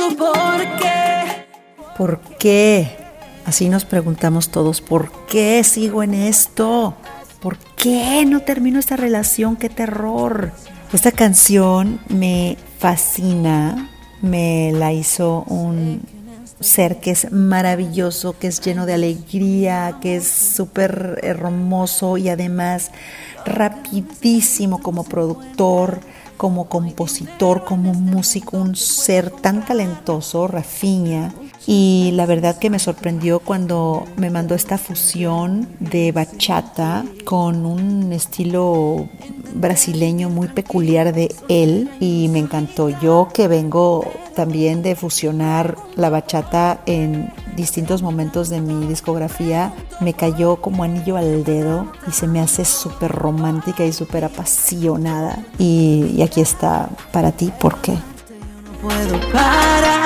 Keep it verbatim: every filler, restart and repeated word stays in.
tu por qué. ¿Por qué? Así nos preguntamos todos, ¿por qué sigo en esto? ¿Por qué no termino esta relación? ¡Qué terror! Esta canción me fascina, me la hizo un ser que es maravilloso, que es lleno de alegría, que es súper hermoso y además rapidísimo como productor, como compositor, como músico, un ser tan talentoso, Rafinha. Y la verdad que me sorprendió cuando me mandó esta fusión de bachata con un estilo brasileño muy peculiar de él y me encantó. Yo que vengo también de fusionar la bachata en distintos momentos de mi discografía, me cayó como anillo al dedo y se me hace súper romántica y súper apasionada. Y, y aquí está para ti, ¿por qué? No puedo parar.